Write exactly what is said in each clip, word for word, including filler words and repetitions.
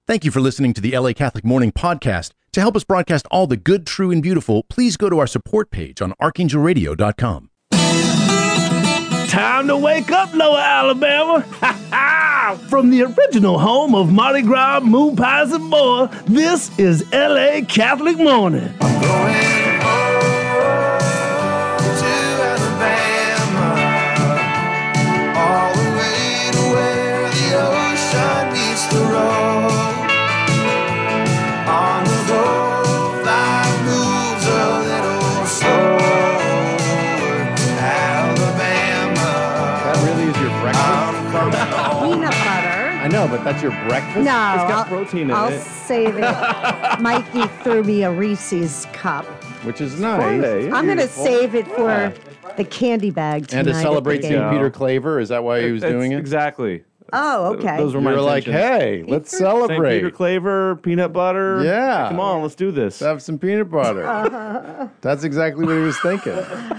Thank you for listening to the L A Catholic Morning Podcast. To help us broadcast all the good, true, and beautiful, please go to our support page on archangel radio dot com. Time to wake up, Lower Alabama. Ha ha! From the original home of Mardi Gras, moon pies, and more, this is L A Catholic Morning. I'm going home to Alabama, all the way to where the ocean meets the road. On the go, life moves a little slower. Alabama. That really is your breakfast? Peanut butter. I know, but that's your breakfast? No, It's got I'll, protein in I'll it. save it. Mikey threw me a Reese's cup. Which is nice. Friday. I'm going to Beautiful. save it for the candy bag tonight. And to at the celebrate game. Saint Peter Claver, is that why he was That's doing it? Exactly. Oh, okay. Those were You my were like, intentions. hey, let's Saint celebrate. Peter Claver, peanut butter. Yeah. Come on, let's do this. Have some peanut butter. That's exactly what he was thinking.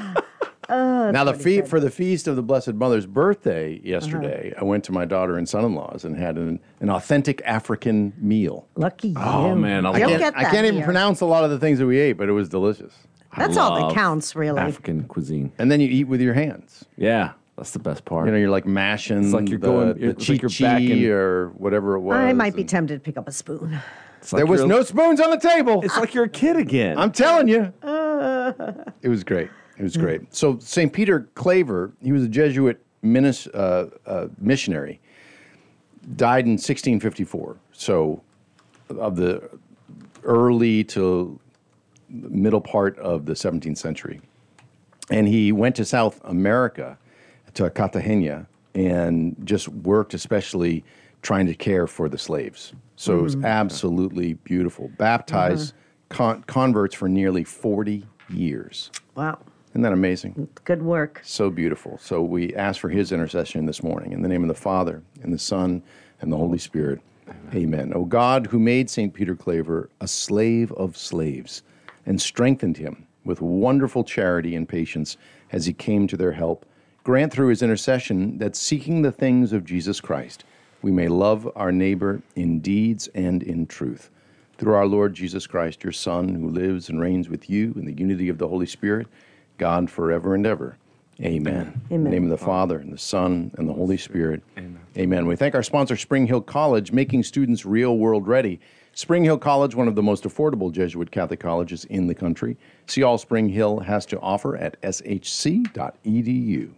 now, the fe- for the feast of the Blessed Mother's birthday yesterday, I went to my daughter and son-in-law's and had an, an authentic African meal. Lucky you. Oh, man, I I You'll can't, get I that can't even here. pronounce a lot of the things that we ate, but it was delicious. That's all that love counts, really. African cuisine. And then you eat with your hands. Yeah, that's the best part. You know, you're like mashing It's like you're the, going- the it's like you're chi-chi back in- or whatever it was. I might be and tempted to pick up a spoon. It's like There was you're- no spoons on the table. It's like you're a kid again. I'm telling you. It was great. It was great. So Saint Peter Claver, he was a Jesuit minis, uh, uh, missionary, died in sixteen fifty-four. So of the early to middle part of the seventeenth century. And he went to South America, to Cartagena, and just worked especially trying to care for the slaves. So it was absolutely beautiful. Baptized con- converts for nearly forty years. Wow. Isn't that amazing? Good work. So beautiful. So we ask for his intercession this morning. In the name of the Father, and the Son, and the Holy Spirit. Amen. O God, who made Saint Peter Claver a slave of slaves and strengthened him with wonderful charity and patience as he came to their help, grant through his intercession that seeking the things of Jesus Christ, we may love our neighbor in deeds and in truth. Through our Lord Jesus Christ, your Son, who lives and reigns with you in the unity of the Holy Spirit, God forever and ever. Amen. Amen. In the name of the Father, and the Son, and the Holy Spirit. Amen. Amen. We thank our sponsor, Spring Hill College, making students real-world ready. Spring Hill College, one of the most affordable Jesuit Catholic colleges in the country. See all Spring Hill has to offer at s h c dot e d u.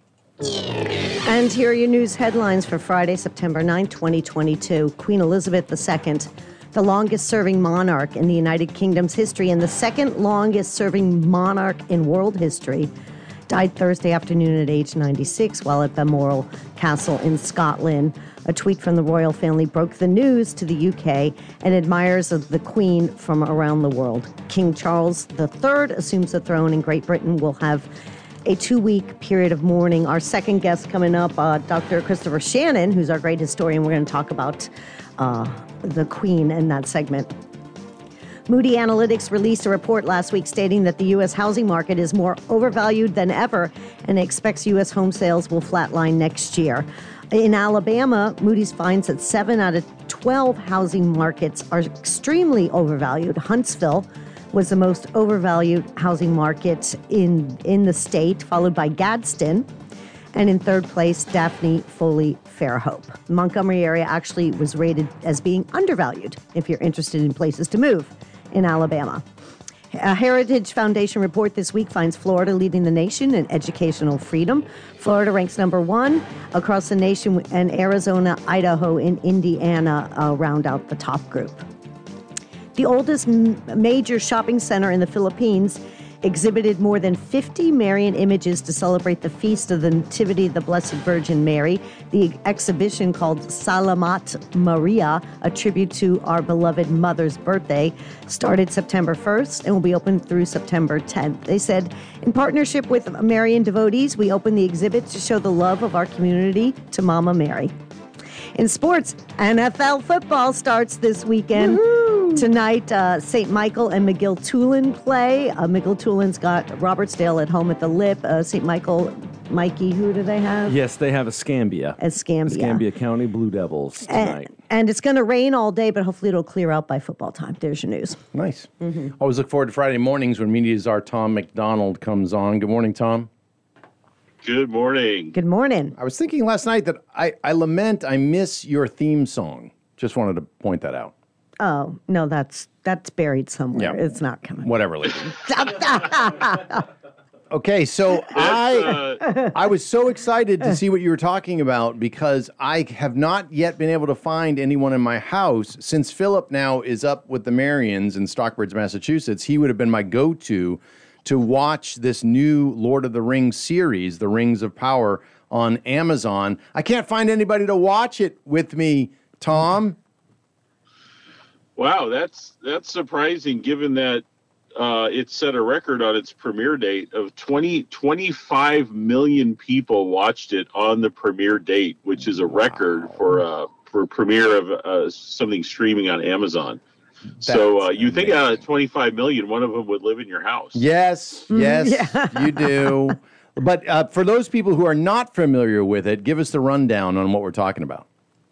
And here are your news headlines for Friday, September ninth, twenty twenty-two. Queen Elizabeth the Second, the longest-serving monarch in the United Kingdom's history and the second longest-serving monarch in world history, died Thursday afternoon at age ninety-six while at Balmoral Castle in Scotland. A tweet from the royal family broke the news to the U K and admirers of the Queen from around the world. King Charles the Third assumes the throne in Great Britain will have a two-week period of mourning. Our second guest coming up, uh, Doctor Christopher Shannon, who's our great historian. We're going to talk about uh, the Queen in that segment. Moody Analytics released a report last week stating that the U S housing market is more overvalued than ever and expects U S home sales will flatline next year. In Alabama, Moody's finds that seven out of twelve housing markets are extremely overvalued. Huntsville was the most overvalued housing market in, in the state, followed by Gadsden. And in third place, Daphne Foley Fairhope. The Montgomery area actually was rated as being undervalued if you're interested in places to move in Alabama. A Heritage Foundation report this week finds Florida leading the nation in educational freedom. Florida ranks number one across the nation, and Arizona, Idaho, and Indiana uh, round out the top group. The oldest m- major shopping center in the Philippines exhibited more than fifty Marian images to celebrate the feast of the Nativity of the Blessed Virgin Mary. The exhibition, called Salamat Maria, a tribute to our beloved mother's birthday, started September first and will be open through September tenth. They said, in partnership with Marian devotees, we open the exhibit to show the love of our community to Mama Mary. In sports, N F L football starts this weekend. Woo-hoo! Tonight, uh, Saint Michael and McGill Tulane play. Uh, McGill Tulane's got Robertsdale at home at the Lip. Uh, Saint Michael, Mikey, who do they have? Yes, they have Escambia. Escambia. Escambia County Blue Devils tonight. And, And it's going to rain all day, but hopefully it'll clear out by football time. There's your news. Nice. Always look forward to Friday mornings when Media Czar Tom McDonald comes on. Good morning, Tom. Good morning. Good morning. I was thinking last night that I, I lament I miss your theme song. Just wanted to point that out. Oh, no, that's that's buried somewhere. Yeah. It's not coming. Whatever, lady. Okay, so I uh, I was so excited to see what you were talking about because I have not yet been able to find anyone in my house. Since Philip now is up with the Marians in Stockbridge, Massachusetts, he would have been my go-to to watch this new Lord of the Rings series, The Rings of Power, on Amazon. I can't find anybody to watch it with me, Tom. Wow, that's that's surprising given that uh, it set a record on its premiere date of twenty, twenty-five million people watched it on the premiere date, which is a record for uh, for premiere of uh, something streaming on Amazon. So uh, That's you think out amazing. of twenty-five million, one of them would live in your house. Yes, yes, you do. But uh, for those people who are not familiar with it, give us the rundown on what we're talking about.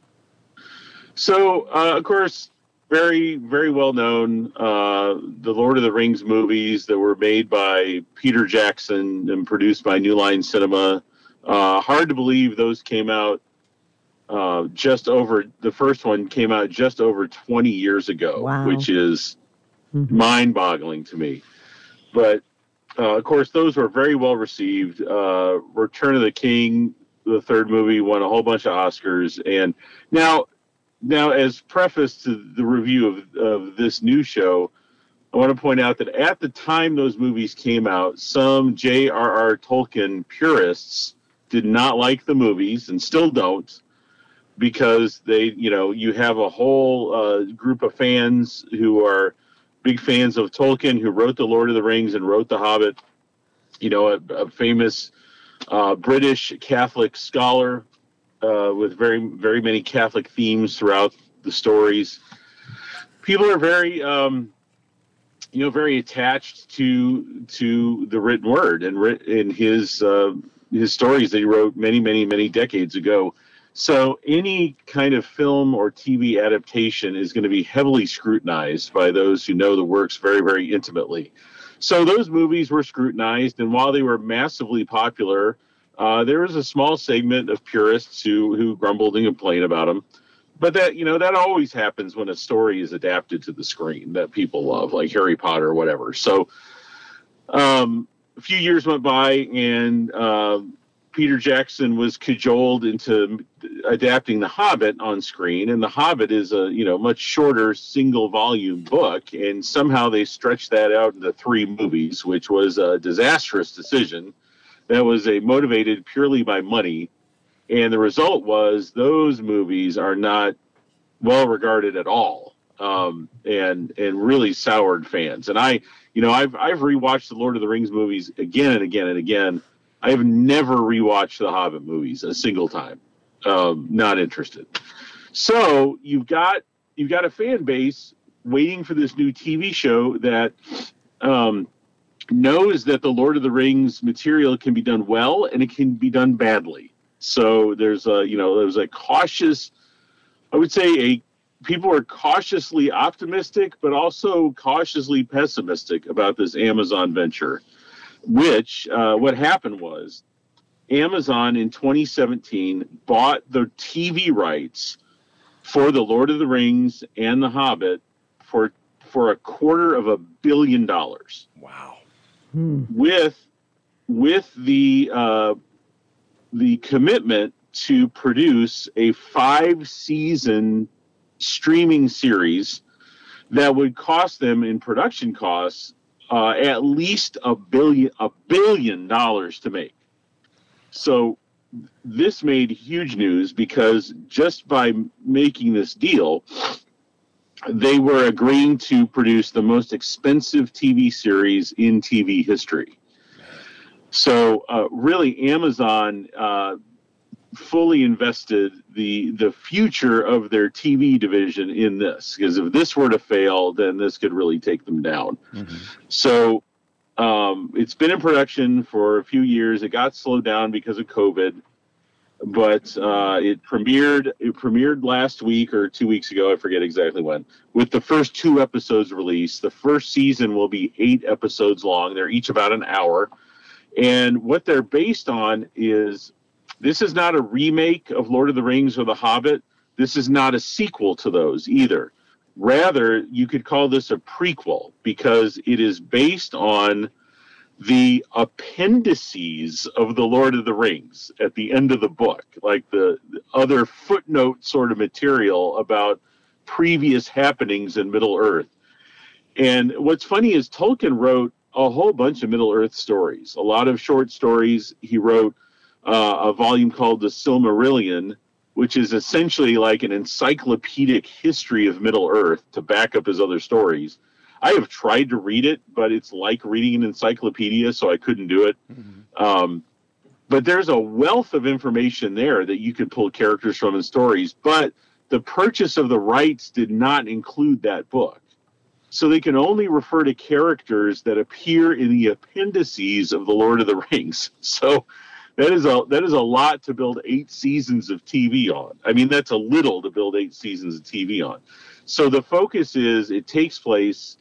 So, uh, of course, very, very well known, uh, the Lord of the Rings movies that were made by Peter Jackson and produced by New Line Cinema. Uh, hard to believe those came out uh, just over, the first one came out just over twenty years ago, Wow. which is mind-boggling to me. But, uh, of course, those were very well received. Uh, Return of the King, the third movie, won a whole bunch of Oscars. And now... Now, as preface to the review of, of this new show, I want to point out that at the time those movies came out, some J R R. Tolkien purists did not like the movies and still don't because they, you know, you have a whole uh, group of fans who are big fans of Tolkien, who wrote The Lord of the Rings and wrote The Hobbit, you know, a, a famous uh, British Catholic scholar. Uh, with very, very many Catholic themes throughout the stories. People are very, um, you know, very attached to to the written word and writ- in his uh, his stories that he wrote many, many, many decades ago. So any kind of film or T V adaptation is going to be heavily scrutinized by those who know the works very, very intimately. So those movies were scrutinized, and while they were massively popular, Uh, there was a small segment of purists who, who grumbled and complained about them. But that, you know, that always happens when a story is adapted to the screen that people love, like Harry Potter or whatever. So um, a few years went by and uh, Peter Jackson was cajoled into adapting The Hobbit on screen. And The Hobbit is a, you know, much shorter single volume book. And somehow they stretched that out into three movies, which was a disastrous decision. That was a motivated purely by money, and the result was those movies are not well regarded at all, um, and and really soured fans. And I, you know, I've I've rewatched the Lord of the Rings movies again and again and again. I have never rewatched the Hobbit movies a single time. Um, not interested. So you've got you've got a fan base waiting for this new T V show that. Um, knows that the Lord of the Rings material can be done well and it can be done badly. So there's a, you know, there's a cautious, I would say a, people are cautiously optimistic, but also cautiously pessimistic about this Amazon venture, which uh, what happened was Amazon in twenty seventeen bought the T V rights for the Lord of the Rings and the Hobbit for, for a quarter of a billion dollars. Wow. With with the uh, the commitment to produce a five season streaming series that would cost them in production costs uh, at least a billion a billion dollars to make. So this made huge news because just by making this deal, they were agreeing to produce the most expensive T V series in T V history. So uh, really, Amazon uh, fully invested the the future of their T V division in this, because if this were to fail, then this could really take them down. Mm-hmm. So um, it's been in production for a few years. It got slowed down because of COVID. but uh, it premiered. It premiered last week or two weeks ago. I forget exactly when. With the first two episodes released, the first season will be eight episodes long. They're each about an hour, and what they're based on is this is not a remake of Lord of the Rings or The Hobbit. This is not a sequel to those either. Rather, you could call this a prequel because it is based on the appendices of the Lord of the Rings at the end of the book, like the, the other footnote sort of material about previous happenings in Middle Earth. And what's funny is Tolkien wrote a whole bunch of Middle Earth stories, a lot of short stories. He wrote uh, a volume called The Silmarillion, which is essentially like an encyclopedic history of Middle Earth to back up his other stories. I have tried to read it, but it's like reading an encyclopedia, so I couldn't do it. Mm-hmm. Um, but there's a wealth of information there that you could pull characters from and stories, but the purchase of the rights did not include that book. So they can only refer to characters that appear in the appendices of The Lord of the Rings. So that is a that is a lot to build eight seasons of T V on. I mean, that's a little to build eight seasons of T V on. So the focus is it takes place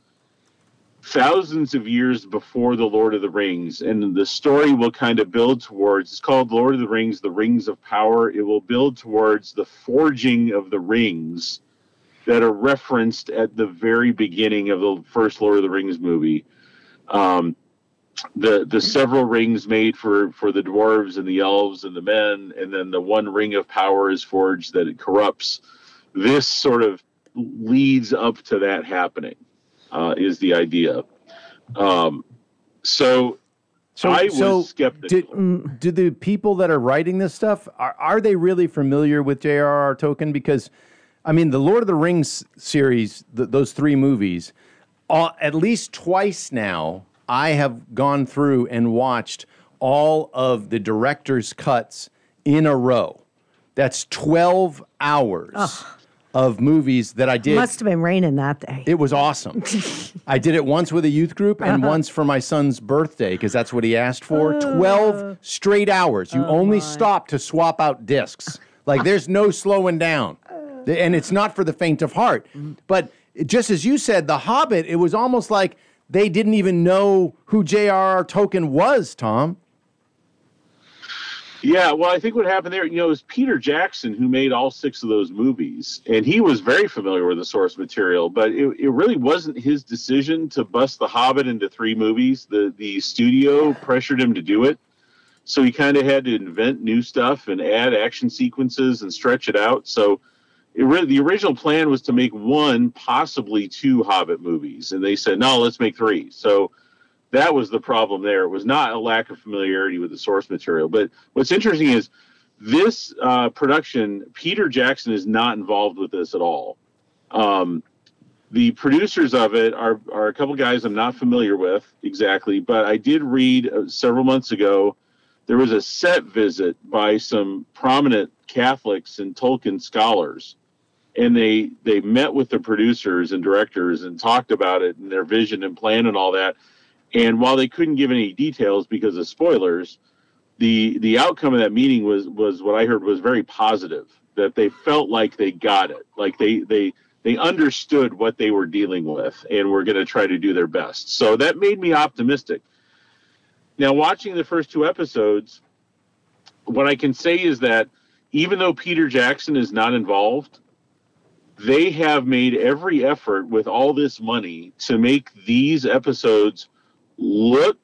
thousands of years before the Lord of the Rings, and the story will kind of build towards, it's called Lord of the Rings, the Rings of Power. It will build towards the forging of the rings that are referenced at the very beginning of the first Lord of the Rings movie. Um, the the several rings made for, for the dwarves and the elves and the men, and then the one ring of power is forged that it corrupts. This sort of leads up to that happening. Uh, is the idea. Um, so, So, I was so skeptical. Did, do the people that are writing this stuff, are, are they really familiar with J R R. Tolkien? Because, I mean, the Lord of the Rings series, th- those three movies, uh, at least twice now, I have gone through and watched all of the director's cuts in a row. That's twelve hours. Ugh. Of movies that I did. Must have been raining that day. It was awesome. I did it once with a youth group and uh-huh. once for my son's birthday because that's what he asked for. Uh, twelve straight hours. You oh only my. stop to swap out discs. Like there's no slowing down. Uh, and it's not for the faint of heart. But just as you said, The Hobbit, it was almost like they didn't even know who J R R. Tolkien was, Tom. Yeah, well, I think what happened there, you know, it was Peter Jackson who made all six of those movies, and he was very familiar with the source material, but it, it really wasn't his decision to bust The Hobbit into three movies. The the studio pressured him to do it, so he kind of had to invent new stuff and add action sequences and stretch it out. So it really, the original plan was to make one, possibly two Hobbit movies, and they said, no, let's make three. So that was the problem there. It was not a lack of familiarity with the source material. But what's interesting is this uh, production, Peter Jackson is not involved with this at all. Um, the producers of it are, are a couple guys I'm not familiar with exactly, but I did read uh, several months ago, there was a set visit by some prominent Catholics and Tolkien scholars. And they, they met with the producers and directors and talked about it and their vision and plan and all that. And while they couldn't give any details because of spoilers, the the outcome of that meeting was was what I heard was very positive, that they felt like they got it, like they they they understood what they were dealing with and were going to try to do their best. So that made me optimistic. Now, watching the first two episodes, what I can say is that even though Peter Jackson is not involved, they have made every effort with all this money to make these episodes look,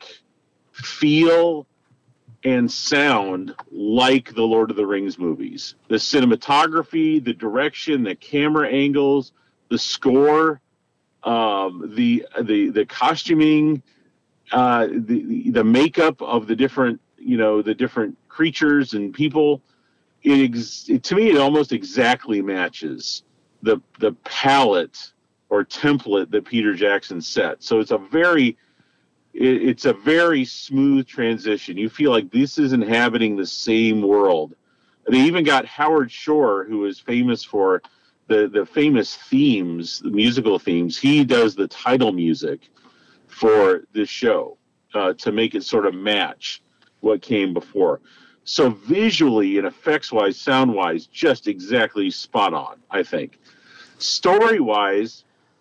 feel, and sound like the Lord of the Rings movies. The cinematography, the direction, the camera angles, the score, um, the the the costuming, uh, the the makeup of the different you know the different creatures and people. It, ex- it to me it almost exactly matches the the palette or template that Peter Jackson set. So it's a very it's a very smooth transition. You feel like this is inhabiting the same world. They even got Howard Shore, who is famous for the, the famous themes, the musical themes. He does the title music for this show uh, to make it sort of match what came before. So visually and effects-wise, sound-wise, just exactly spot on, I think. Story-wise,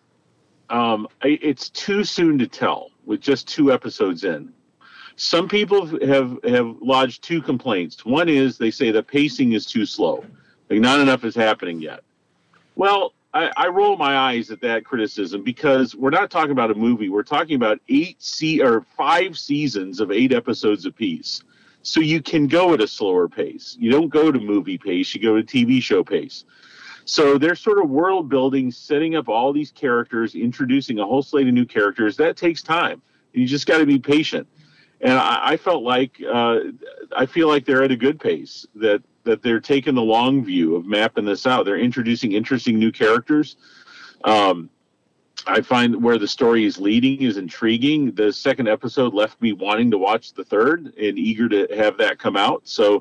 um, I- it's too soon to tell with just two episodes in. Some people have, have lodged two complaints. One is they say the pacing is too slow. Like not enough is happening yet. Well, I, I roll my eyes at that criticism because we're not talking about a movie. We're talking about eight se- or five seasons of eight episodes apiece. So you can go at a slower pace. You don't go to movie pace. You go to T V show pace. So they're sort of world building, setting up all these characters, introducing a whole slate of new characters. That takes time. You just got to be patient. And I, I felt like uh, I feel like they're at a good pace. That that they're taking the long view of mapping this out. They're introducing interesting new characters. Um, I find where the story is leading is intriguing. The second episode left me wanting to watch the third and eager to have that come out. So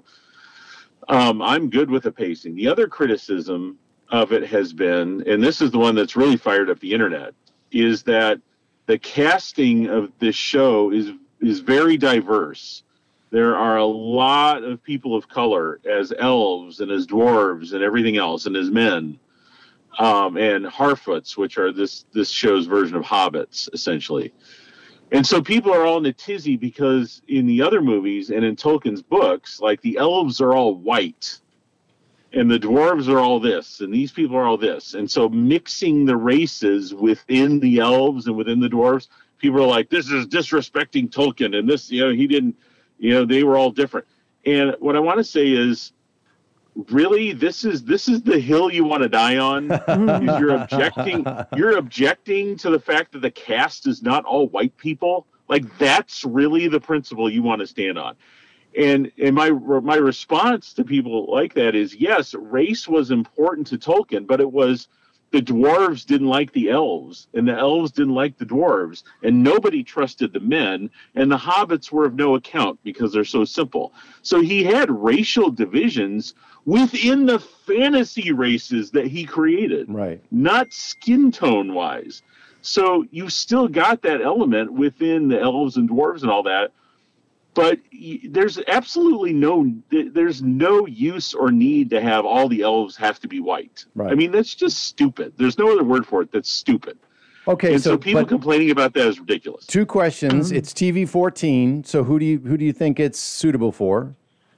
um, I'm good with the pacing. The other criticism of it has been, and this is the one that's really fired up the internet, is that the casting of this show is is very diverse. There are a lot of people of color as elves and as dwarves and everything else, and as men, um, and Harfoots, which are this this show's version of hobbits, essentially. And so people are all in a tizzy because in the other movies and in Tolkien's books, like the elves are all white, and the dwarves are all this, and these people are all this. And so mixing the races within the elves and within the dwarves, people are like, this is disrespecting Tolkien, and this, you know, he didn't, you know, they were all different. And what I want to say is, really, this is this is the hill you want to die on. Is you're objecting, you're objecting to the fact that the cast is not all white people. Like that's really the principle you want to stand on. And and my my response to people like that is, yes, race was important to Tolkien, but it was the dwarves didn't like the elves, and the elves didn't like the dwarves, and nobody trusted the men, and the hobbits were of no account because they're so simple. So he had racial divisions within the fantasy races that he created, Right. not skin tone wise. So you still got that element within the elves and dwarves and all that. But there's absolutely no there's no use or need to have all the elves have to be white. Right. I mean, that's just stupid. There's no other word for it. That's stupid. Okay, And so, so, people but complaining about that is ridiculous. two questions. It's T V fourteen. So who do you who do you think it's suitable for?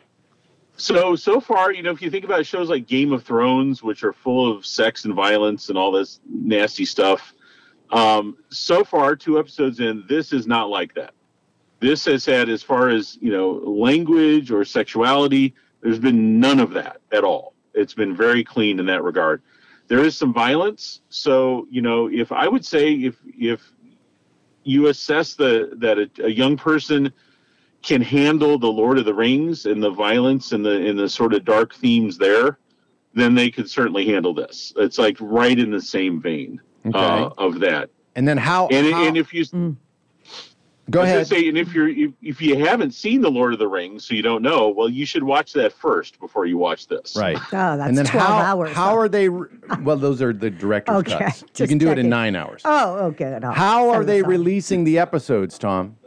So so far, you know, if you think about shows like Game of Thrones, which are full of sex and violence and all this nasty stuff, um, so far, two episodes in, this is not like that. This has had, as far as, you know, language or sexuality, there's been none of that at all. It's been very clean in that regard. There is some violence. So, you know, if I would say if if you assess the that a, a young person can handle the Lord of the Rings and the violence and the and the sort of dark themes there, then they could certainly handle this. It's like right in the same vein Okay. uh, of that. And then how? And how- and if you go I was gonna ahead. say, and if you're if, if you haven't seen the Lord of the Rings, so you don't know, well, you should watch that first before you watch this. Right. Oh, that's and then twelve how, hours. How though. are they? re- Well, those are the director's Okay, cuts. You just can do it in checking. nine hours. Oh, okay. No. How are Send they this out. releasing the episodes, Tom?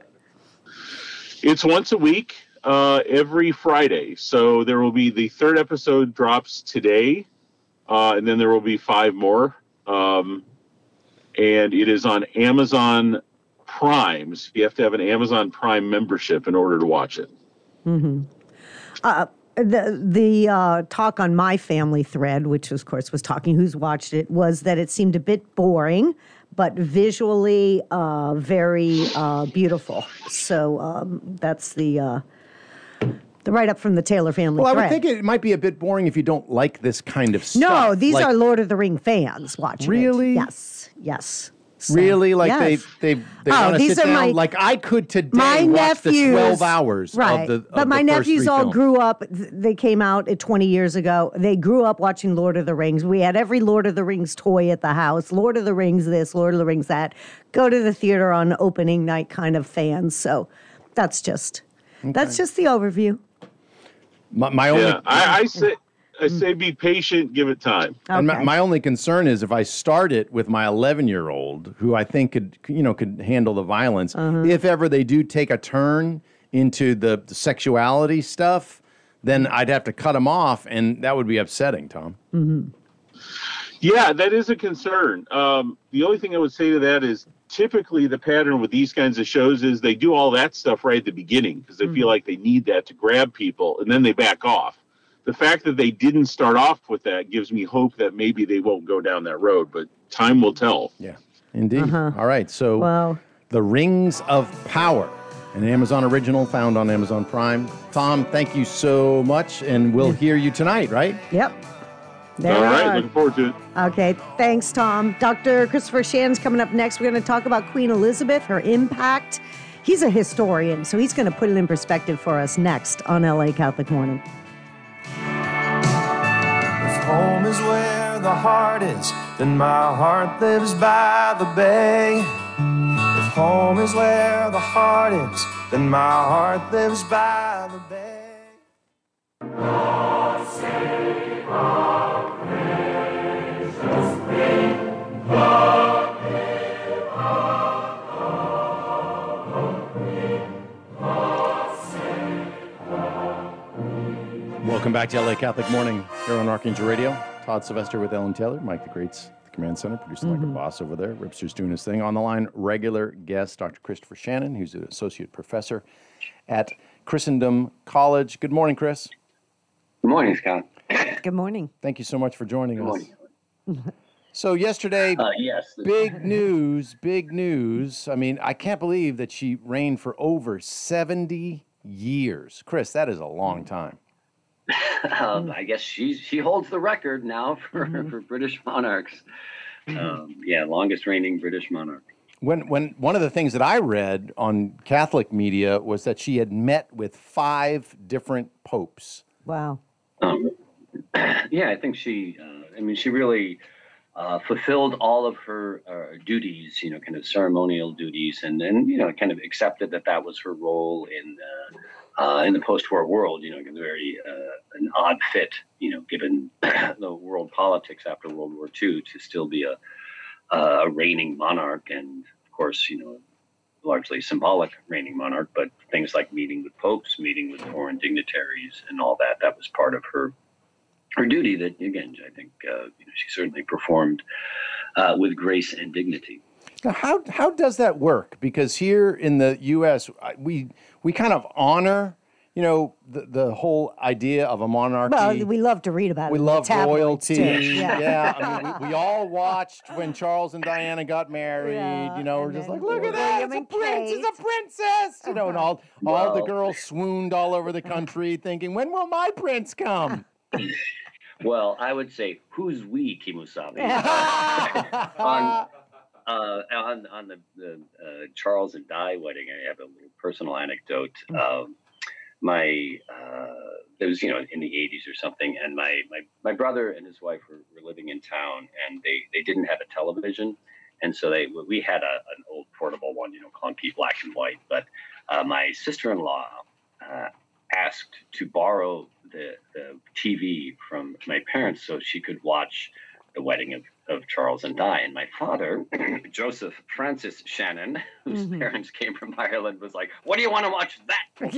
It's once a week, uh, every Friday. So there will be the third episode drops today, uh, and then there will be five more. Um, and it is on Amazon Prime. So you have to have an Amazon Prime membership in order to watch it. The the uh, talk on my family thread, which of course was talking who's watched it, was that it seemed a bit boring, but visually uh, very uh, beautiful. So um, that's the uh, the write up from the Taylor family Well, I thread. would think it might be a bit boring if you don't like this kind of stuff. no, these Like, are Lord of the Ring fans watching Really? it. Yes, yes. So, really like yes. they they they Oh, want to these sit are down. my- like I could today my watch the nephews, twelve hours right? of the. Of but my the first nephews three all films. grew up. th- They came out at twenty years ago. They grew up watching Lord of the Rings. We had every Lord of the Rings toy at the house. Lord of the Rings this, Lord of the Rings that. Go to the theater on opening night kind of fans. So that's just that's just the overview. My, my only Yeah, I, I say I say be patient, give it time. And my, Okay. my only concern is if I start it with my eleven-year-old, who I think could, you know, could handle the violence. Uh-huh. If ever they do take a turn into the, the sexuality stuff, then I'd have to cut them off, and that would be upsetting, Tom. Mm-hmm. Yeah, that is a concern. Um, the only thing I would say to that is typically the pattern with these kinds of shows is they do all that stuff right at the beginning because they Mm-hmm. feel like they need that to grab people, and then they back off. The fact that they didn't start off with that gives me hope that maybe they won't go down that road, but time will tell. Yeah, indeed. Uh-huh. All right, so Wow. The Rings of Power, an Amazon original found on Amazon Prime. Tom, thank you so much, and we'll hear you tonight, right? Yep. There All we right, are. looking forward to it. Okay, thanks, Tom. Doctor Christopher Shannon's coming up next. We're going to talk about Queen Elizabeth, her impact. He's a historian, so he's going to put it in perspective for us next on L A Catholic Morning. If home is where the heart is, then my heart lives by the bay. If home is where the heart is, then my heart lives by the bay. Welcome back to L A Catholic Morning here on Archangel Radio. Todd Sylvester with Ellen Taylor, Mike the Great's at the Command Center, producing like a boss over there. Ripster's doing his thing. On the line, regular guest, Doctor Christopher Shannon, who's an associate professor at Christendom College. Good morning, Chris. Good morning, Scott. Good morning. Thank you so much for joining Good us. morning. So yesterday, Uh, yes. big news, big news. I mean, I can't believe that she reigned for over seventy years. Chris, that is a long time. um, I guess she she holds the record now for, for British monarchs. Um, yeah, longest reigning British monarch. When when one of the things that I read on Catholic media was that she had met with five different popes. Wow. Um, yeah, I think she. Uh, I mean, she really uh, fulfilled all of her uh, duties. You know, kind of ceremonial duties, and then you know, kind of accepted that that was her role in. Uh, Uh, in the post-war world, you know, very uh, an odd fit, you know, given the world politics after World War Two, to still be a, a reigning monarch, and of course, you know, largely symbolic reigning monarch. But things like meeting with popes, meeting with foreign dignitaries, and all that—that was part of her her duty. That again, I think, uh, you know, she certainly performed uh, with grace and dignity. Now, how how does that work? Because here in the U S, I- we we kind of honor, you know, the the whole idea of a monarchy. Well, we love to read about it. We in the love tabloids, royalty. too. Yeah, Yeah. I mean, we, we all watched when Charles and Diana got married. Yeah, you know, we're and just then like, look at that, William it's a and prince, it's a Kate. princess. You know, and all all the Well- girls swooned all over the country, thinking, when will my prince come? Well, I would say, who's we, Kimusabi? on uh, on on the, the uh, Charles and Di wedding, I have a little personal anecdote. Um, my uh, it was you know in the eighties or something, and my my, my brother and his wife were, were living in town, and they, they didn't have a television, and so they we had a, an old portable one, you know, clunky black and white. But uh, my sister-in-law uh, asked to borrow the, the T V from my parents so she could watch the wedding of, of Charles and Di. And my father, Joseph Francis Shannon, whose Mhm. parents came from Ireland, was like, what do you want to watch that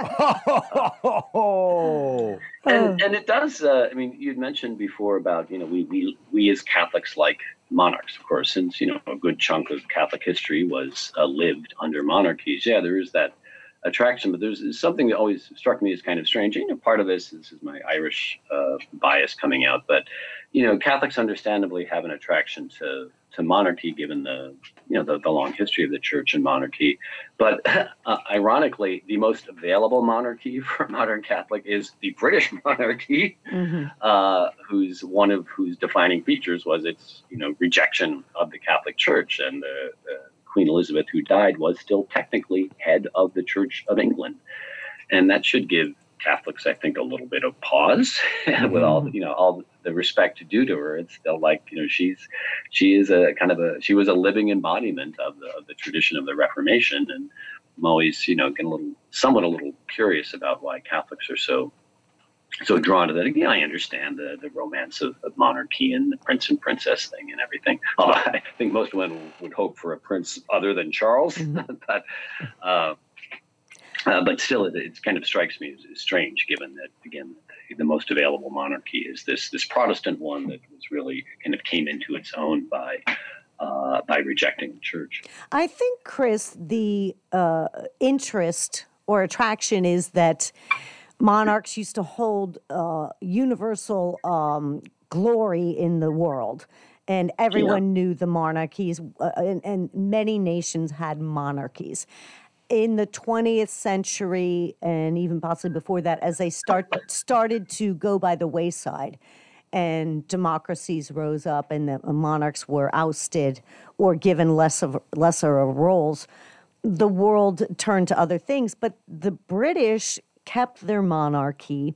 for? Oh, and, and it does, uh, I mean, you'd mentioned before about, you know, we, we, we as Catholics like monarchs, of course, since, you know, a good chunk of Catholic history was uh, lived under monarchies. Yeah, there is that attraction, but there's something that always struck me as kind of strange. You know, part of this, this is my Irish uh, bias coming out, but you know, Catholics understandably have an attraction to to monarchy, given the you know the, the long history of the church and monarchy. But uh, ironically, the most available monarchy for a modern Catholic is the British monarchy, Mm-hmm. uh, whose one of whose defining features was its you know rejection of the Catholic Church, and the, the Queen Elizabeth, who died, was still technically head of the Church of England, and that should give Catholics, I think, a little bit of pause. With all you know, all the respect due to her, it's still like you know, she's she is a kind of a she was a living embodiment of the of the tradition of the Reformation, and I'm always you know getting a little, somewhat a little curious about why Catholics are so. So drawn to that. Yeah, I understand the, the romance of, of monarchy and the prince and princess thing and everything. Although I think most women would hope for a prince other than Charles. but uh, Uh, but still, it, it kind of strikes me as, as strange, given that, again, the, the most available monarchy is this this Protestant one that was really kind of came into its own by uh, by rejecting the church. I think, Chris, the uh, interest or attraction is that monarchs used to hold uh, universal um, glory in the world. And everyone yeah. knew the monarchies, uh, and, and many nations had monarchies. In the twentieth century, and even possibly before that, as they start started to go by the wayside, and democracies rose up, and the monarchs were ousted or given less of lesser roles, the world turned to other things. But the British kept their monarchy,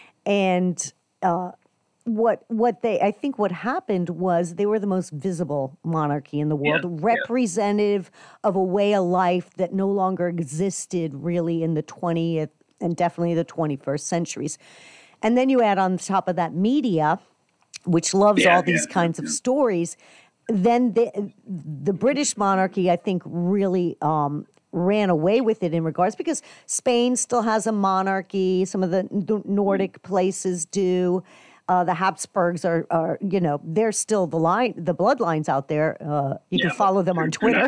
and uh, what what they I think what happened was they were the most visible monarchy in the world, yeah, representative yeah. of a way of life that no longer existed really in the twentieth and definitely the twenty-first centuries. And then you add on top of that media, which loves yeah, all these yeah, kinds yeah. of stories. Then the the British monarchy, I think, really um, ran away with it in regards, because Spain still has a monarchy. Some of the Nordic places do. Uh, the Habsburgs are, are, you know, they're still the line, the bloodlines out there. Uh, you yeah, can follow them on Twitter,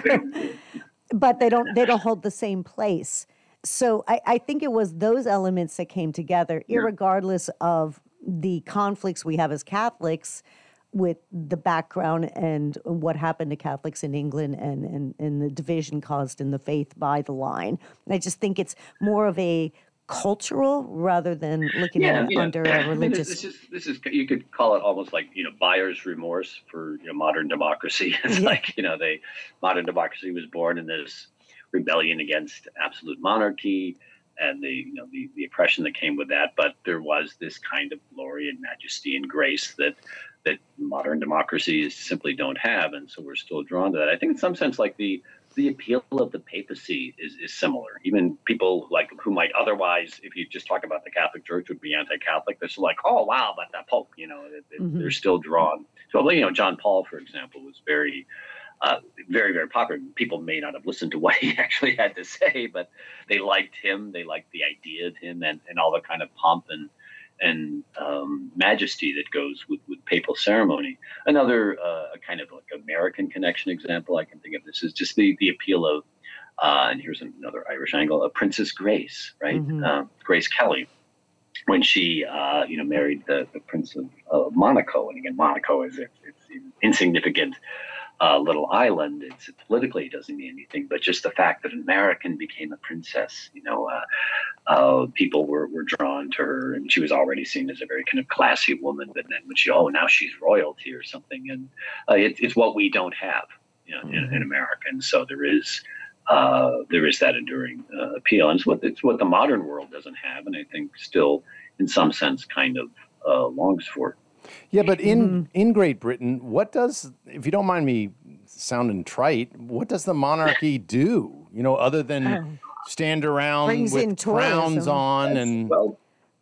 but they don't, they don't hold the same place. So I, I think it was those elements that came together, irregardless of the conflicts we have as Catholics with the background and what happened to Catholics in England and, and, and the division caused in the faith by the line. And I just think it's more of a cultural rather than looking yeah, at it yeah. under a religious. I mean, this is this is you could call it almost like, you know, buyer's remorse for, you know, modern democracy. It's yeah. like, you know, they modern democracy was born in this rebellion against absolute monarchy and the, you know, the, the oppression that came with that. But there was this kind of glory and majesty and grace that that modern democracies simply don't have, and so we're still drawn to that. I think in some sense, like the the appeal of the papacy is, is similar. Even people like who might otherwise, if you just talk about the Catholic Church, would be anti-Catholic. They're still like, oh wow, but the Pope, you know, it, it, mm-hmm. they're still drawn. So, you know, John Paul, for example, was very, uh, very, very popular. People may not have listened to what he actually had to say, but they liked him. They liked the idea of him and, and all the kind of pomp and and um, majesty that goes with, with papal ceremony. Another uh, kind of like American connection example I can think of this is just the, the appeal of, uh, and here's another Irish angle, of Princess Grace, right? Mm-hmm. Uh, Grace Kelly, when she, uh, you know, married the, the Prince of uh, Monaco. And again, Monaco is it's, it's an insignificant uh, little island. It's politically, it doesn't mean anything, but just the fact that an American became a princess, you know, uh, Uh, people were, were drawn to her, and she was already seen as a very kind of classy woman. But then when she, oh, now she's royalty or something, and uh, it, it's what we don't have, you know, mm-hmm. in, in America. And so there is uh, there is that enduring uh, appeal, and it's what it's what the modern world doesn't have, and I think still, in some sense, kind of uh, longs for. Yeah, but in mm-hmm. in Great Britain, what does, if you don't mind me sounding trite, what does the monarchy do? You know, other than oh. stand around Brings with crowns on and well,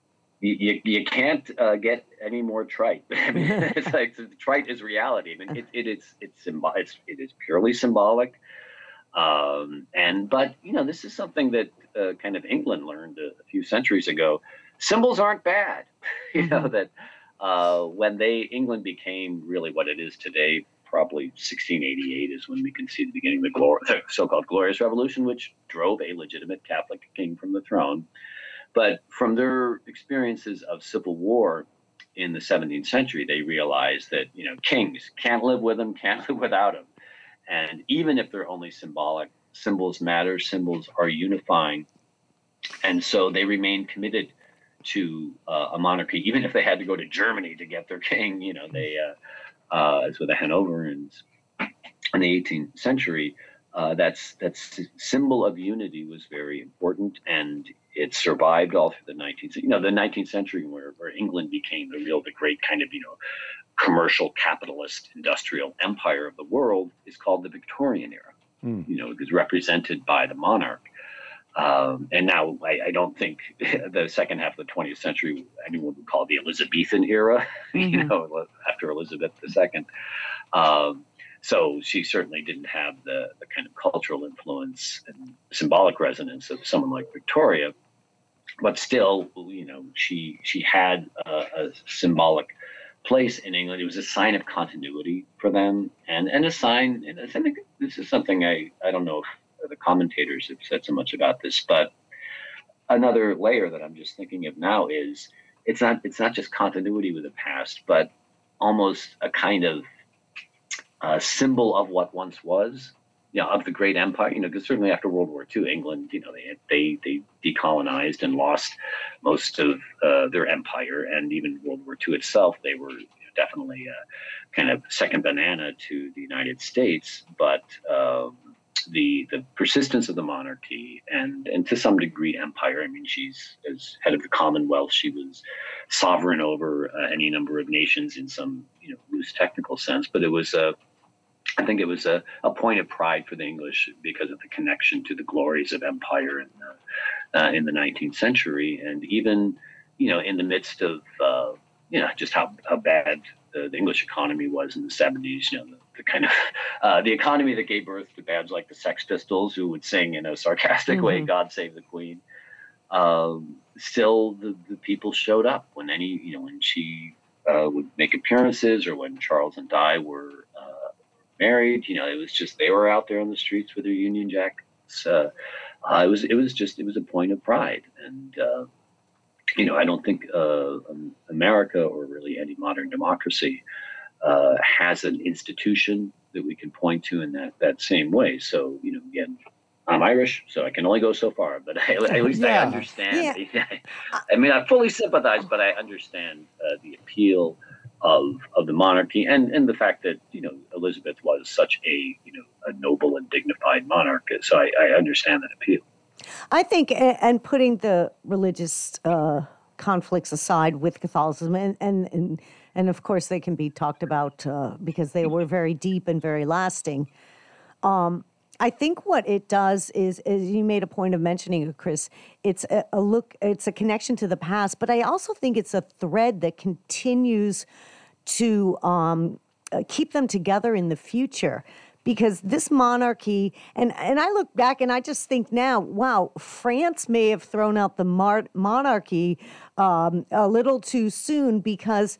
you you can't uh, get any more trite. I mean, it's like trite is reality. I mean, it, it is it's symbol it's it is purely symbolic. Um, and but you know, this is something that uh, kind of England learned a, a few centuries ago. Symbols aren't bad. you know that uh, when they England became really what it is today. Probably sixteen eighty-eight is when we can see the beginning of the, glor- the so-called Glorious Revolution, which drove a legitimate Catholic king from the throne. But from their experiences of civil war in the seventeenth century, they realized that, you know, kings can't live with them, can't live without them. And even if they're only symbolic, symbols matter, symbols are unifying. And so they remained committed to uh, a monarchy, even if they had to go to Germany to get their king. You know, they... Uh, Uh, as with the Hanoverians in the eighteenth century, uh, that's that's symbol of unity was very important, and it survived all through the nineteenth. You know, the nineteenth century, where, where England became the real, the great kind of, you know, commercial, capitalist, industrial empire of the world, is called the Victorian era. Mm. You know, it was represented by the monarch. Um, and now I, I don't think the second half of the twentieth century anyone would call the Elizabethan era, mm-hmm. you know, after Elizabeth the Second. Um, so she certainly didn't have the, the kind of cultural influence and symbolic resonance of someone like Victoria. But still, you know, she she had a, a symbolic place in England. It was a sign of continuity for them, and, and a sign, and I think this is something I, I don't know if the commentators have said so much about this, but another layer that I'm just thinking of now is it's not it's not just continuity with the past, but almost a kind of uh, symbol of what once was, you know, of the great empire. You know, because certainly after World War Two, England, you know, they they they decolonized and lost most of uh, their empire, and even World War Two itself, they were definitely a kind of second banana to the United States, but. Um, the the persistence of the monarchy and and to some degree empire. I mean, she's as head of the Commonwealth, she was sovereign over uh, any number of nations in some, you know, loose technical sense, but it was a I think it was a, a point of pride for the English because of the connection to the glories of empire in the, uh, in the nineteenth century, and even, you know, in the midst of uh, you know, just how, how bad the, the English economy was in the seventies, you know, the, the kind of uh, the economy that gave birth to bands like the Sex Pistols, who would sing in a sarcastic mm-hmm. way, "God Save the Queen." Um, still, the, the people showed up when any, you know, when she uh, would make appearances, or when Charles and Di were uh, married. You know, it was just they were out there on the streets with their Union Jacks. Uh, uh, it was it was just it was a point of pride, and uh, you know, I don't think uh, America, or really any modern democracy, uh, has an institution that we can point to in that, that same way. So, you know, again, I'm Irish, so I can only go so far, but I, at least yeah. I understand. Yeah. I mean, I fully sympathize, but I understand uh, the appeal of of the monarchy, and, and the fact that, you know, Elizabeth was such a, you know, a noble and dignified monarch. So I, I understand that appeal. I think, and putting the religious uh, conflicts aside with Catholicism, and, and, and, and of course they can be talked about uh, because they were very deep and very lasting. Um, I think what it does is, is you made a point of mentioning it, Chris, it's a, a look, it's a connection to the past, but I also think it's a thread that continues to um, uh, keep them together in the future. Because this monarchy, and, and I look back and I just think now, wow, France may have thrown out the mar- monarchy um, a little too soon, because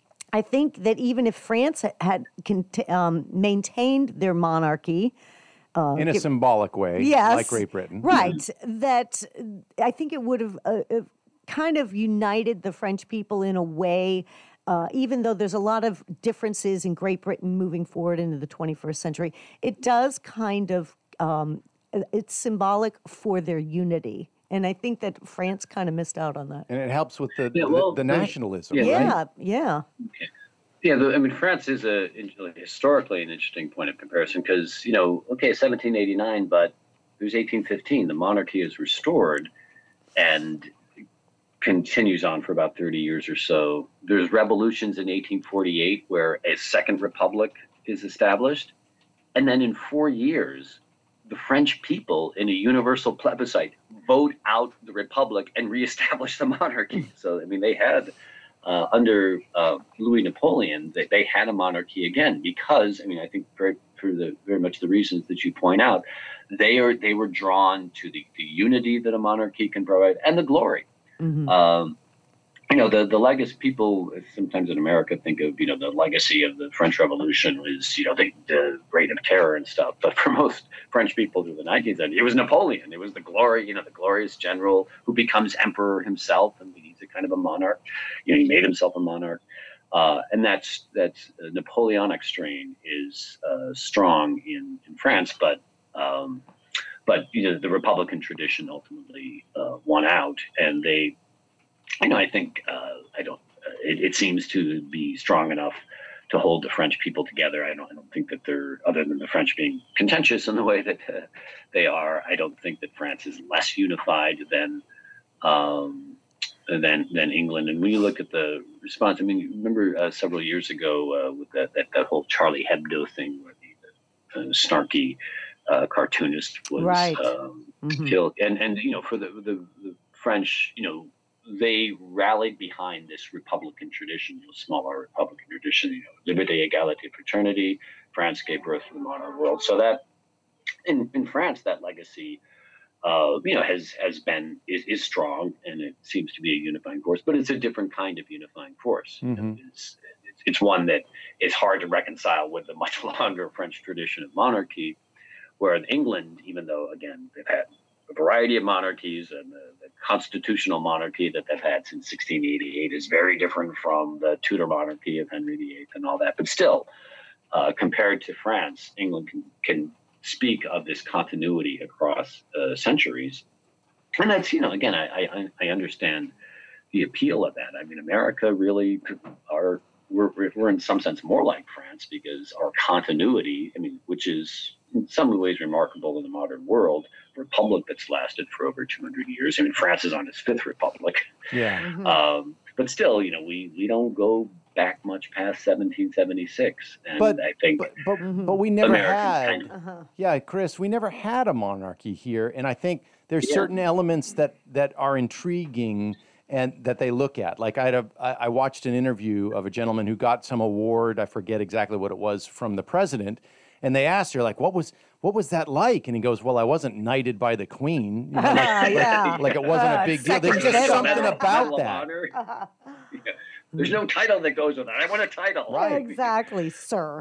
I think that even if France had cont- um, maintained their monarchy, uh, in a give, symbolic way, yes, like Great Britain, right? That I think it would have uh, kind of united the French people in a way. Uh, even though there's a lot of differences in Great Britain moving forward into the twenty-first century, it does kind of, um, it's symbolic for their unity. And I think that France kind of missed out on that. And it helps with the, yeah, well, the, the nationalism, yeah, right? Yeah, yeah. Okay. Yeah, the, I mean, France is a historically an interesting point of comparison because, you know, okay, seventeen eighty-nine, but it was eighteen fifteen. The monarchy is restored, and continues on for about thirty years or so. There's revolutions in eighteen forty-eight where a second republic is established. And then in four years, the French people in a universal plebiscite vote out the republic and reestablish the monarchy. So, I mean, they had, uh, under uh, Louis Napoleon, they, they had a monarchy again because, I mean, I think very, for the very much the reasons that you point out, they are they were drawn to the, the unity that a monarchy can provide and the glory. Mm-hmm. Um, you know, the, the legacy, people sometimes in America think of, you know, the legacy of the French Revolution was, you know, the, the Reign of Terror and stuff. But for most French people through the nineteenth century, it was Napoleon. It was the glory, you know, the glorious general who becomes emperor himself. And he's a kind of a monarch. You know, he made himself a monarch. Uh, and that's, that's uh, Napoleonic strain is uh, strong in, in France, but um, But, you know, the Republican tradition ultimately uh, won out, and they, you know, I think uh, I don't. Uh, it, it seems to be strong enough to hold the French people together. I don't. I don't think that they're, other than the French being contentious in the way that uh, they are. I don't think that France is less unified than um, than than England. And when you look at the response, I mean, you remember uh, several years ago uh, with that, that that whole Charlie Hebdo thing, where the, the snarky Uh, cartoonist was right. um, mm-hmm. killed, and and you know, for the, the the French, you know, they rallied behind this Republican tradition, you know, smaller Republican tradition, you know, liberté, égalité, fraternity. France gave birth to the modern world. So that in, in France, that legacy, uh, you know, has has been is, is strong, and it seems to be a unifying force. But it's a different kind of unifying force. Mm-hmm. You know, it's, it's it's one that is hard to reconcile with the much longer French tradition of monarchy, where in England, even though again they've had a variety of monarchies, and the, the constitutional monarchy that they've had since sixteen eighty-eight is very different from the Tudor monarchy of Henry the Eighth and all that. But still, uh, compared to France, England can, can speak of this continuity across uh, centuries. And that's, you know, again, I, I, I understand the appeal of that. I mean, America really are, we're, we're in some sense more like France because our continuity, I mean, which is in some ways remarkable in the modern world, a republic that's lasted for over two hundred years. I mean, France is on its fifth republic. Yeah. Mm-hmm. Um, but still, you know, we, we don't go back much past seventeen seventy-six. And But I think but but, Mm-hmm. but we never Americans had. kind of- Uh-huh. Yeah, Chris, we never had a monarchy here, and I think there's Yeah. certain elements that that are intriguing and that they look at. Like I had a, I I watched an interview of a gentleman who got some award. I forget exactly what it was from the president, and they asked her like, "What was what was that like?" And he goes, "Well, I wasn't knighted by the queen. You know, like, Yeah. like, like it wasn't Uh, a big deal. second There's just medal. something Medal- about Medal of that." Honor. Yeah. There's no title that goes with that. I want a title. Right. Exactly, sir.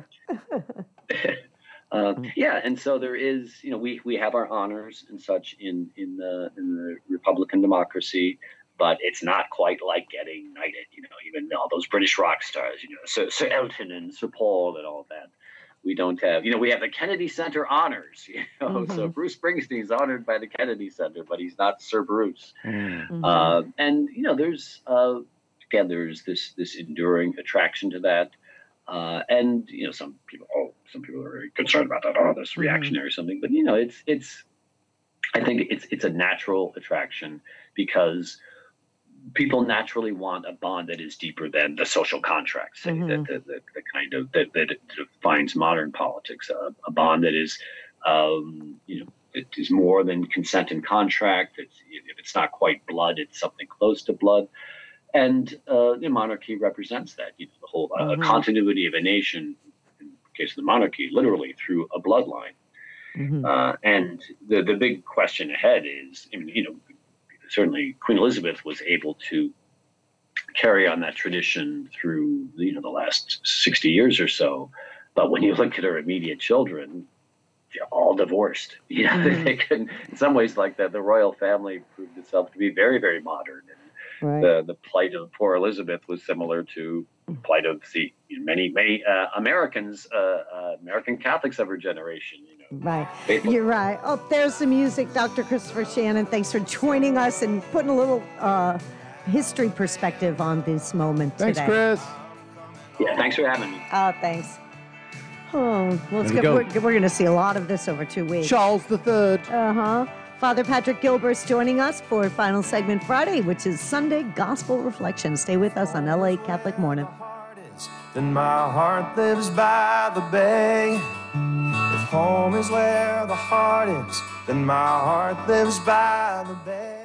Uh, yeah, and so there is, you know, we, we have our honors and such in in the in the Republican democracy, but it's not quite like getting knighted. You know, even all those British rock stars, you know, Sir, Sir Elton and Sir Paul and all that. We don't have, you know, we have the Kennedy Center honors. You know, Mm-hmm. so Bruce Springsteen's honored by the Kennedy Center, but he's not Sir Bruce. Mm-hmm. Uh, and you know, there's uh, again, there's this this enduring attraction to that. Uh, and you know, some people, oh, some people are very concerned about that. Oh, this reactionary something. But you know, it's it's. I think it's it's a natural attraction because people naturally want a bond that is deeper than the social contract, say, Mhm. that the, the, the kind of that, that defines modern politics. Uh, a bond that is, um, you know, it is more than consent and contract. It's, if it's not quite blood, it's something close to blood. And uh, the monarchy represents that, you know, the whole uh, Mhm. continuity of a nation, in the case of the monarchy, literally through a bloodline. Mhm. Uh, and the the big question ahead is, I mean, you know, certainly Queen Elizabeth was able to carry on that tradition through, you know, the last sixty years or so. But when you look at her immediate children, they're all divorced. You know, Mhm. they can, in some ways, like that, the royal family proved itself to be very, very modern. And Right. the the plight of poor Elizabeth was similar to the plight of the many many uh, Americans, uh, uh, American Catholics of her generation. You know, Right. faithful- You're right. Oh, there's the music. Doctor Christopher Shannon, thanks for joining us and putting a little uh, history perspective on this moment Thanks, today. Chris. Yeah, thanks for having me. Oh, thanks. Oh, well, it's There we good. go. We're, we're going to see a lot of this over two weeks. Charles the Third. Uh-huh. Father Patrick Gilbert's joining us for Final Segment Friday, which is Sunday Gospel Reflection. Stay with us on L A Catholic Morning. Then my heart lives by the bay. If home is where the heart is, then my heart lives by the bay.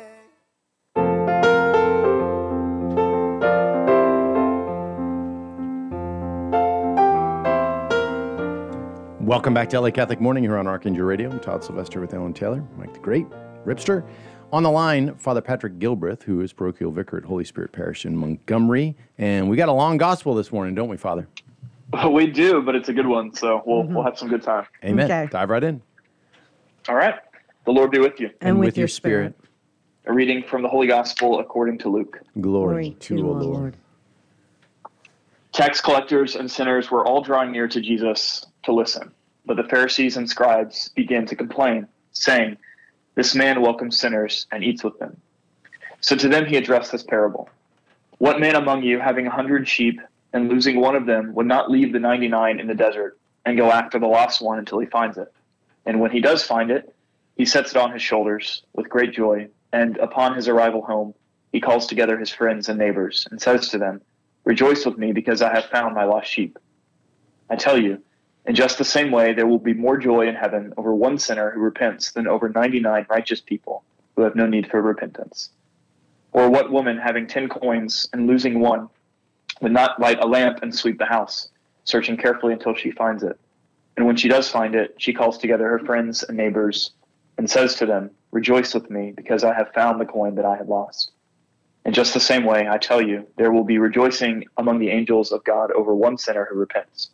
Welcome back to L A Catholic Morning here on Archangel Radio. I'm Todd Sylvester with Ellen Taylor, Mike the Great, Ripster. On the line, Father Patrick Gilbreth, who is parochial vicar at Holy Spirit Parish in Montgomery. And we got a long gospel this morning, don't we, Father? We do, but it's a good one, so we'll Mm-hmm. we'll have some good time. Amen. Okay. Dive right in. All right. The Lord be with you. And, with, your spirit. A reading from the Holy Gospel according to Luke. Glory, to, O Lord. Tax collectors and sinners were all drawing near to Jesus to listen, but the Pharisees and scribes began to complain, saying, "This man welcomes sinners and eats with them." So to them he addressed this parable. "What man among you, having a hundred sheep and losing one of them, would not leave the ninety-nine in the desert and go after the lost one until he finds it? And when he does find it, he sets it on his shoulders with great joy, and upon his arrival home, he calls together his friends and neighbors and says to them, 'Rejoice with me because I have found my lost sheep.' I tell you, in just the same way, there will be more joy in heaven over one sinner who repents than over ninety-nine righteous people who have no need for repentance." Or what woman having ten coins and losing one would not light a lamp and sweep the house, searching carefully until she finds it? And when she does find it, she calls together her friends and neighbors and says to them, "Rejoice with me, because I have found the coin that I had lost." In just the same way, I tell you, there will be rejoicing among the angels of God over one sinner who repents.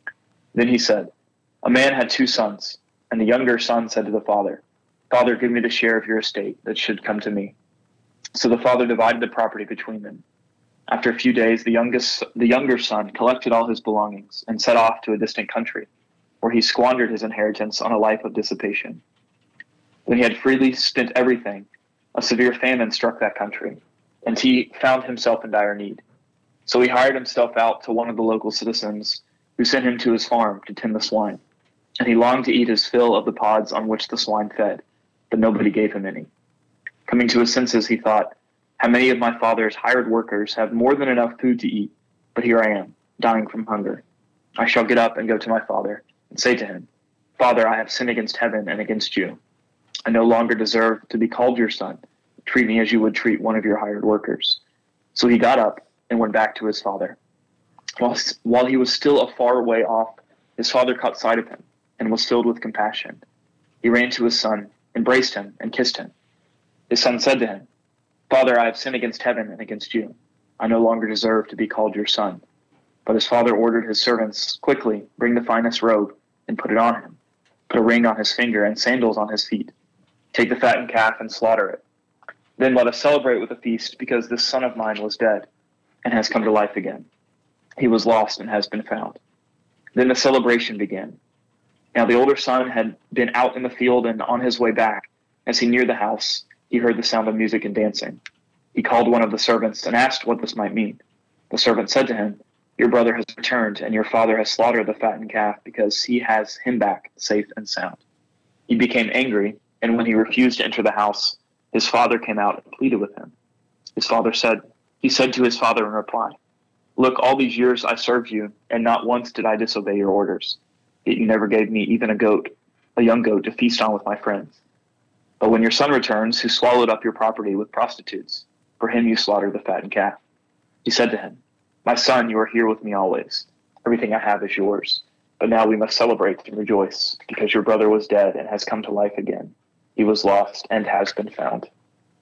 Then he said, "A man had two sons, and the younger son said to the father, 'Father, give me the share of your estate that should come to me.' So the father divided the property between them. After a few days, the youngest, the younger son collected all his belongings and set off to a distant country, where he squandered his inheritance on a life of dissipation. When he had freely spent everything, a severe famine struck that country, and he found himself in dire need. So he hired himself out to one of the local citizens, who sent him to his farm to tend the swine. And he longed to eat his fill of the pods on which the swine fed, but nobody gave him any. Coming to his senses, he thought, 'How many of my father's hired workers have more than enough food to eat, but here I am, dying from hunger. I shall get up and go to my father and say to him, Father, I have sinned against heaven and against you. I no longer deserve to be called your son. Treat me as you would treat one of your hired workers.' So he got up and went back to his father. While, while he was still a far way off, his father caught sight of him and was filled with compassion. He ran to his son, embraced him, and kissed him. His son said to him, 'Father, I have sinned against heaven and against you. I no longer deserve to be called your son.' But his father ordered his servants, 'Quickly, bring the finest robe and put it on him. Put a ring on his finger and sandals on his feet. Take the fattened calf and slaughter it. Then let us celebrate with a feast, because this son of mine was dead and has come to life again. He was lost and has been found.' Then the celebration began. Now the older son had been out in the field, and on his way back, as he neared the house, he heard the sound of music and dancing. He called one of the servants and asked what this might mean. The servant said to him, 'Your brother has returned, and your father has slaughtered the fattened calf, because he has him back safe and sound.' He became angry, and when he refused to enter the house, his father came out and pleaded with him. His father said, he said to his father in reply, 'Look, all these years I served you, and not once did I disobey your orders. Yet you never gave me even a goat, a young goat, to feast on with my friends. But when your son returns, who swallowed up your property with prostitutes, for him you slaughtered the fattened calf.' He said to him, 'My son, you are here with me always. Everything I have is yours. But now we must celebrate and rejoice, because your brother was dead and has come to life again. He was lost and has been found.'"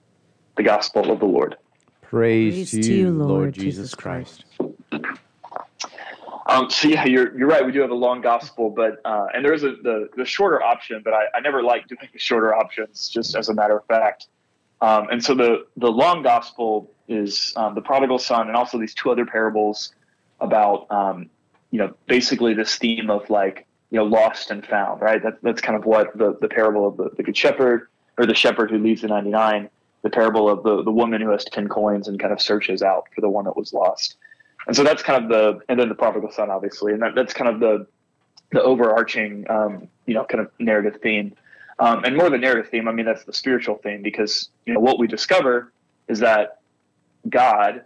The Gospel of the Lord. Praise, Praise to you, Lord Jesus Christ. Um, so yeah, you're you're right. We do have a long gospel, but uh, and there is a the, the shorter option, but I, I never like doing the shorter options, just as a matter of fact. Um, and so the the long gospel is um, the prodigal son, and also these two other parables about um, you know basically this theme of like you know lost and found, right? That's that's kind of what the the parable of the, the good shepherd, or the shepherd who leaves the ninety-nine, the parable of the the woman who has ten coins and kind of searches out for the one that was lost. And so that's kind of the, and then the prodigal son, obviously, and that, that's kind of the the overarching, um, you know, kind of narrative theme. Um, and more than narrative theme, I mean, that's the spiritual theme, because, you know, what we discover is that God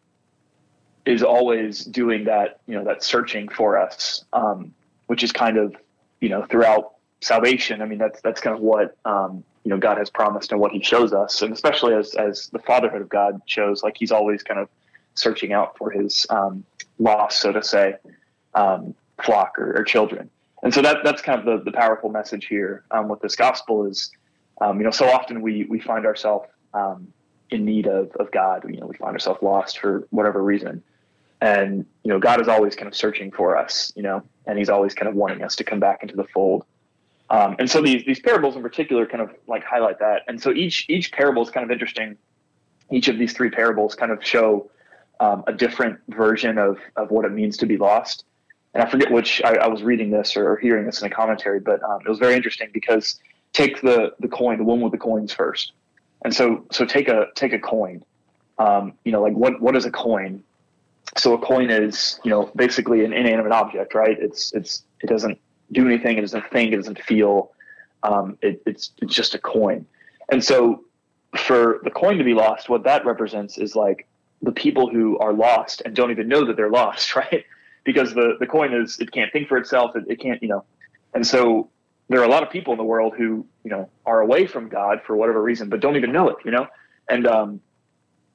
is always doing that, you know, that searching for us, um, which is kind of, you know, throughout salvation. I mean, that's that's kind of what, um, you know, God has promised and what he shows us. And especially as, as the fatherhood of God shows, like he's always kind of searching out for his um, lost, so to say, um, flock or, or children. And so that that's kind of the, the powerful message here um, with this gospel is, um, you know, so often we we find ourselves um, in need of, of God. You know, we find ourselves lost for whatever reason. And, you know, God is always kind of searching for us, you know, and he's always kind of wanting us to come back into the fold. Um, and so these these parables in particular kind of like highlight that. And so each each parable is kind of interesting. Each of these three parables kind of show Um, a different version of, of what it means to be lost. And I forget which, I, I was reading this or hearing this in a commentary, but um, it was very interesting because take the, the coin, the one with the coins first. And so, so take a, take a coin, um, you know, like what, what is a coin? So a coin is, you know, basically an inanimate object, right? It's, it's, it doesn't do anything. It doesn't think, it doesn't feel. Um, it, it's, it's just a coin. And so for the coin to be lost, what that represents is like, the people who are lost and don't even know that they're lost, right? Because the, the coin is, it can't think for itself. It, it can't, you know, and so there are a lot of people in the world who, you know, are away from God for whatever reason, but don't even know it, you know? And, um,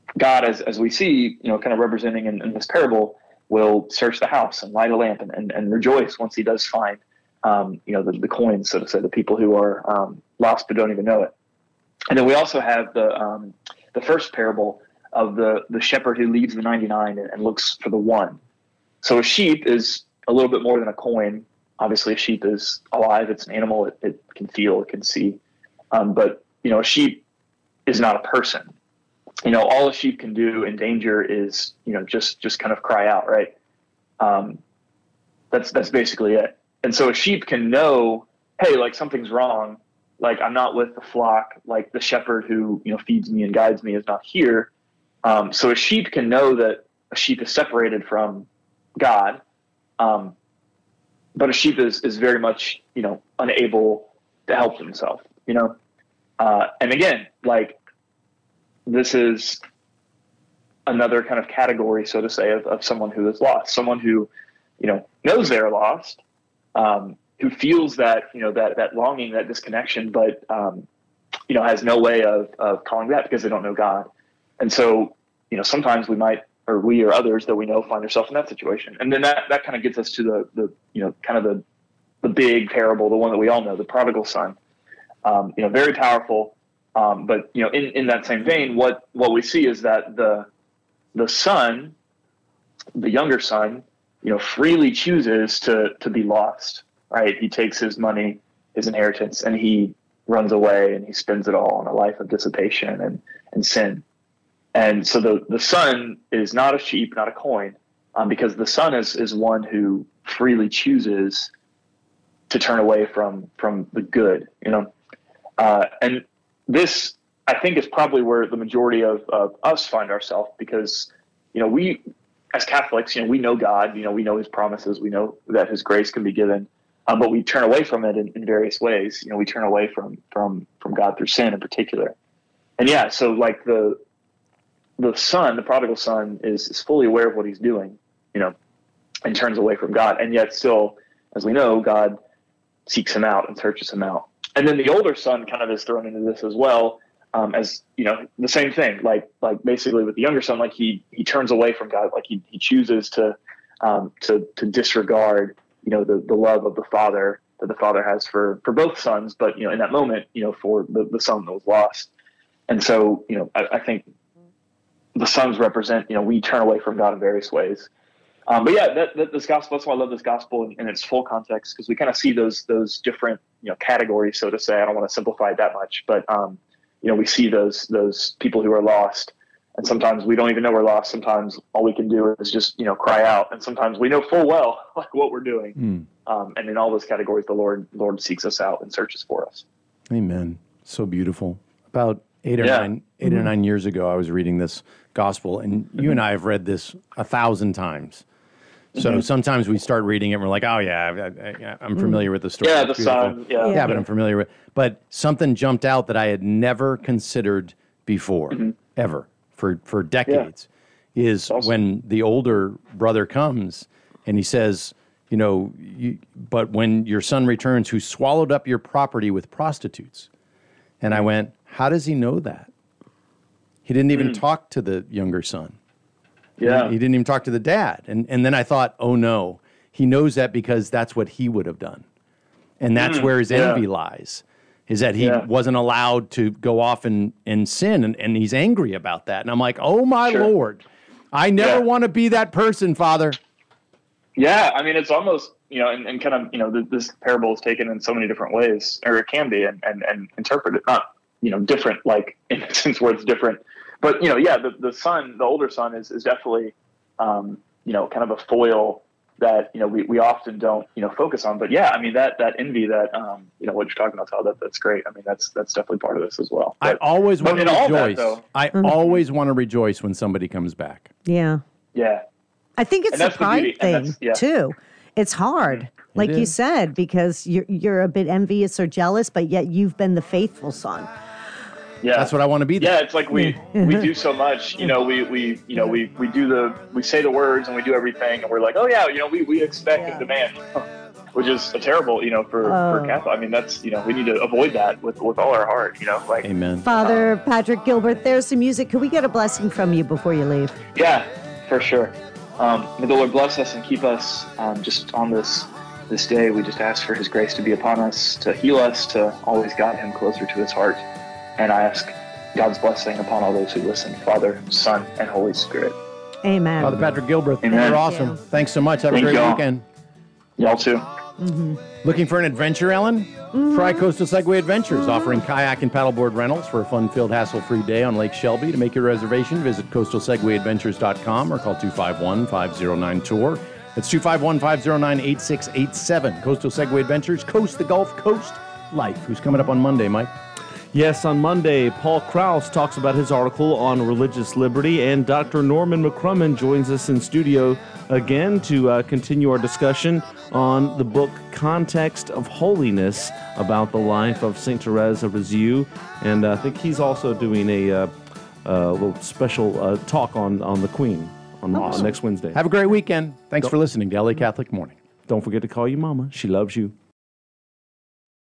God, as as we see, you know, kind of representing in, in this parable, will search the house and light a lamp and, and, and rejoice once he does find, um, you know, the, the coins, so to say, the people who are um, lost but don't even know it. And then we also have the um, the first parable of the the shepherd who leaves the ninety-nine and, and looks for the one. So a sheep is a little bit more than a coin. Obviously, a sheep is alive; it's an animal. It, it can feel, it can see. Um, but you know, a sheep is not a person. You know, all a sheep can do in danger is, you know, just just kind of cry out, right? Um, that's that's basically it. And so a sheep can know, hey, like something's wrong. Like I'm not with the flock. Like the shepherd who, you know, feeds me and guides me is not here. Um, so a sheep can know that a sheep is separated from God. Um, but a sheep is is very much, you know, unable to help himself. You know, uh, and again, like. This is another kind of category, so to say, of, of someone who is lost, someone who, you know, knows they're lost, um, who feels that, you know, that, that longing, that disconnection, but, um, you know, has no way of, of calling that because they don't know God. And so, you know, sometimes we might, or we or others that we know find ourselves in that situation. And then that, that kind of gets us to the, the, you know, kind of the, the big parable, the one that we all know, the prodigal son, um, you know, very powerful. Um, but, you know, in, in that same vein, what, what we see is that the the son, the younger son, you know, freely chooses to to be lost, right? He takes his money, his inheritance, and he runs away and he spends it all on a life of dissipation and, and sin. And so the, the son is not a sheep, not a coin, um, because the son is, is one who freely chooses to turn away from from the good, you know. Uh, and this, I think, is probably where the majority of, of us find ourselves because, you know, we, as Catholics, you know, we know God, you know, we know his promises, we know that his grace can be given, um, but we turn away from it in, in various ways. You know, we turn away from, from, from God through sin in particular. And yeah, so like the, the son, the prodigal son is, is fully aware of what he's doing, you know, and turns away from God. And yet still, as we know, God seeks him out and searches him out. And then the older son kind of is thrown into this as well, um, as, you know, the same thing, like, like basically with the younger son, like he, he turns away from God, like he, he chooses to, um, to, to disregard, you know, the, the love of the father that the father has for, for both sons, but, you know, in that moment, you know, for the, the son that was lost. And so, you know, I, I think the sons represent, you know, we turn away from God in various ways. Um, but yeah, that, that this gospel, that's why I love this gospel in, in its full context, because we kind of see those those different, you know, categories, so to say. I don't want to simplify it that much, but um, you know, we see those those people who are lost, and sometimes we don't even know we're lost. Sometimes all we can do is just, you know, cry out, and sometimes we know full well like what we're doing. Mm. Um, and in all those categories, the Lord Lord seeks us out and searches for us. Amen. So beautiful. About eight or yeah. nine eight mm-hmm. or nine years ago, I was reading this gospel, and mm-hmm. you and I have read this a thousand times. So mm-hmm. sometimes we start reading it and we're like, oh, yeah, I, I, I'm familiar with the story. Yeah, the son. Yeah. yeah, yeah, but I'm familiar with But something jumped out that I had never considered before, mm-hmm. ever, for, for decades, yeah. is awesome. When the older brother comes and he says, you know, you, but when your son returns who swallowed up your property with prostitutes. And I went, how does he know that? He didn't even mm. talk to the younger son. Yeah. He, he didn't even talk to the dad. And and then I thought, oh, no, he knows that because that's what he would have done. And that's mm, where his yeah. envy lies, is that he yeah. wasn't allowed to go off and, and sin. And, and he's angry about that. And I'm like, oh, my sure. Lord, I never yeah. want to be that person, Father. Yeah. I mean, it's almost, you know, and, and kind of, you know, this parable is taken in so many different ways, or it can be, and, and, and interpreted, not, you know, different, like in a sense where it's different. But, you know, yeah, the, the son, the older son is, is definitely, um, you know, kind of a foil that, you know, we, we often don't, you know, focus on. But yeah, I mean, that, that envy that, um, you know, what you're talking about, Tal, that, that's great. I mean, that's, that's definitely part of this as well. But, I always want to rejoice. That, though, I mm-hmm. always want to rejoice when somebody comes back. Yeah. Yeah. I think it's the pride the thing yeah. too. It's hard, mm-hmm. like it you said, because you're, you're a bit envious or jealous, but yet you've been the faithful son. Yeah, that's what I want to be. There. Yeah, it's like we we do so much. You know, we we you know we we do the we say the words and we do everything, and we're like, oh yeah, you know, we we expect yeah. and demand. which is a terrible, you know, for, for Catholic. I mean, that's, you know, we need to avoid that with, with all our heart, you know, like. Amen. Father Patrick Gilbert, there's some music. Could we get a blessing from you before you leave? Yeah, for sure. Um, may the Lord bless us and keep us um, just on this this day. We just ask for his grace to be upon us, to heal us, to always guide him closer to his heart. And I ask God's blessing upon all those who listen, Father, Son, and Holy Spirit. Amen. Father Patrick Gilbert, Amen. you're awesome. you. Thanks so much. Have Thank a great y'all. weekend. Y'all too. Looking for an adventure, Ellen? Try Coastal Segway Adventures, offering kayak and paddleboard rentals for a fun-filled, hassle-free day on Lake Shelby. To make your reservation, visit coastal segway adventures dot com or call two five one, five zero nine, tour. That's two five one, five zero nine, eight six eight seven. Coastal Segway Adventures, coast the Gulf Coast life. Who's coming up on Monday, Mike? Yes, on Monday, Paul Krause talks about his article on religious liberty, and Doctor Norman McCrummen joins us in studio again to uh, continue our discussion on the book Context of Holiness about the life of Saint Therese of Lisieux. And uh, I think he's also doing a uh, uh, little special uh, talk on, on the Queen on, on next Wednesday. Have a great weekend. Thanks for listening to L A Catholic Morning. Don't forget to call your mama. She loves you.